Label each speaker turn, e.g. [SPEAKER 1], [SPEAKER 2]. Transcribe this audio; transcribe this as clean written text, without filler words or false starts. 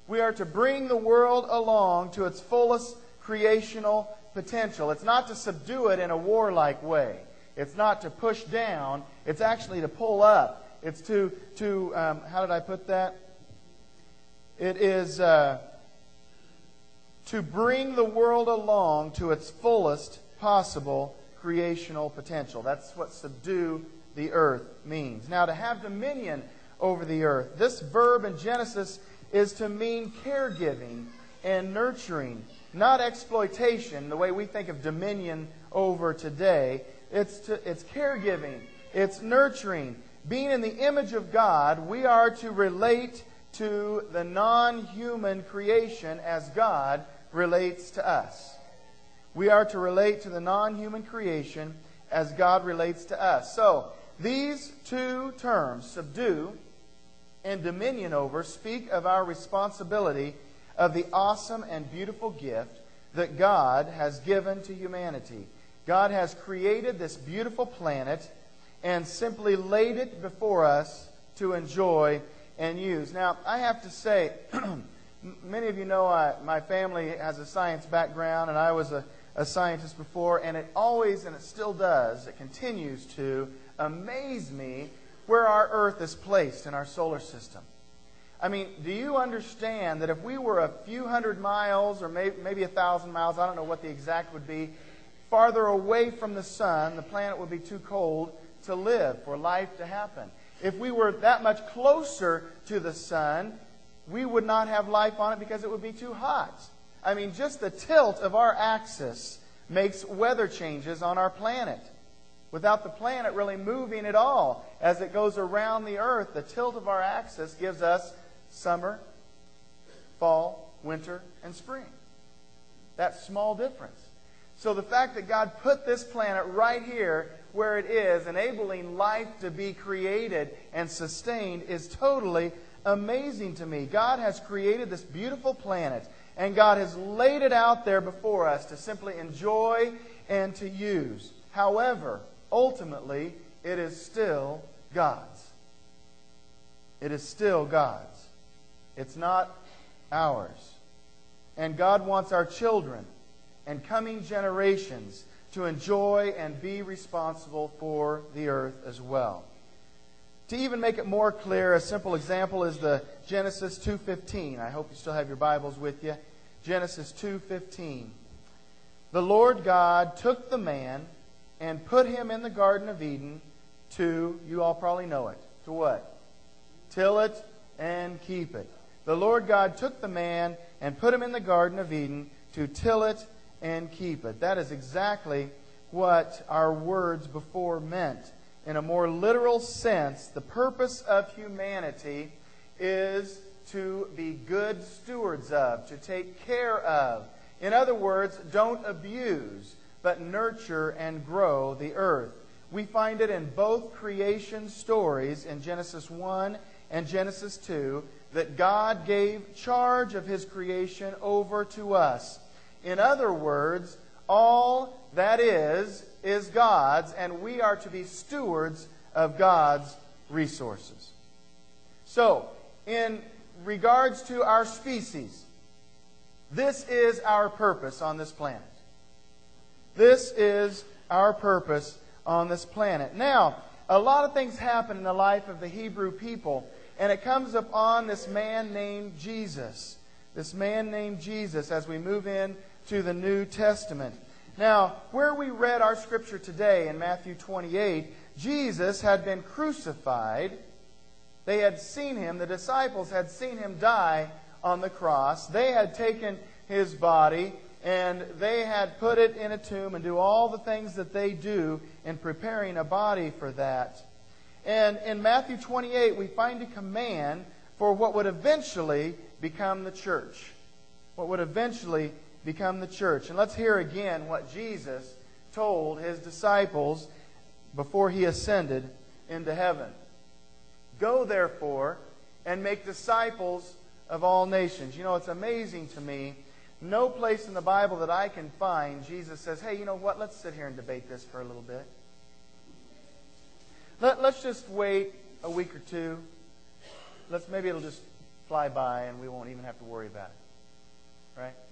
[SPEAKER 1] We are to bring the world along to its fullest creational potential. It's not to subdue it in a warlike way. It's not to push down. It's actually to pull up. It's to how did I put that? It is to bring the world along to its fullest possible creational potential. That's what subdue the earth means. Now, to have dominion over the earth, this verb in Genesis is to mean caregiving and nurturing, not exploitation, the way we think of dominion over today. It's caregiving, it's nurturing. Being in the image of God, we are to relate to the non-human creation as God relates to us. We are to relate to the non-human creation as God relates to us. So, these two terms, subdue and dominion over, speak of our responsibility of the awesome and beautiful gift that God has given to humanity. God has created this beautiful planet and simply laid it before us to enjoy and use. Now, I have to say, many of you know my family has a science background, and I was a scientist before, and it always, and it still does, it continues to amaze me where our Earth is placed in our solar system. I mean, do you understand that if we were a few hundred miles, or maybe 1,000 miles, I don't know what the exact would be, farther away from the sun, the planet would be too cold to live, for life to happen. If we were that much closer to the sun, we would not have life on it because it would be too hot. I mean, just the tilt of our axis makes weather changes on our planet. Without the planet really moving at all as it goes around the earth, the tilt of our axis gives us summer, fall, winter, and spring. That small difference. So the fact that God put this planet right here where it is, enabling life to be created and sustained, is totally amazing to me. God has created this beautiful planet, and God has laid it out there before us to simply enjoy and to use. However, ultimately, it is still God's. It is still God's. It's not ours. And God wants our children and coming generations to enjoy and be responsible for the earth as well. To even make it more clear, a simple example is the Genesis 2:15. I hope you still have your Bibles with you. Genesis 2:15. The Lord God took the man and put him in the Garden of Eden to, you all probably know it, to what? Till it and keep it. The Lord God took the man and put him in the Garden of Eden to till it and keep it. That is exactly what our words before meant. In a more literal sense, the purpose of humanity is to be good stewards of, to take care of. In other words, don't abuse, but nurture and grow the earth. We find it in both creation stories, in Genesis 1 and Genesis 2, that God gave charge of His creation over to us. In other words, all that is God's, and we are to be stewards of God's resources. So, in regards to our species, this is our purpose on this planet. This is our purpose on this planet. Now, a lot of things happen in the life of the Hebrew people, and it comes upon this man named Jesus. This man named Jesus as we move in to the New Testament. Now, where we read our scripture today in Matthew 28, Jesus had been crucified. They had seen Him, the disciples had seen Him die on the cross. They had taken His body and they had put it in a tomb and do all the things that they do in preparing a body for that. And in Matthew 28, we find a command for what would eventually become the church. What would eventually become the church. And let's hear again what Jesus told His disciples before He ascended into heaven. Go, therefore, and make disciples of all nations. You know, it's amazing to me. No place in the Bible that I can find Jesus says, hey, you know what? Let's sit here and debate this for a little bit. Let's just wait a week or two. Maybe it'll just fly by and we won't even have to worry about it. Right?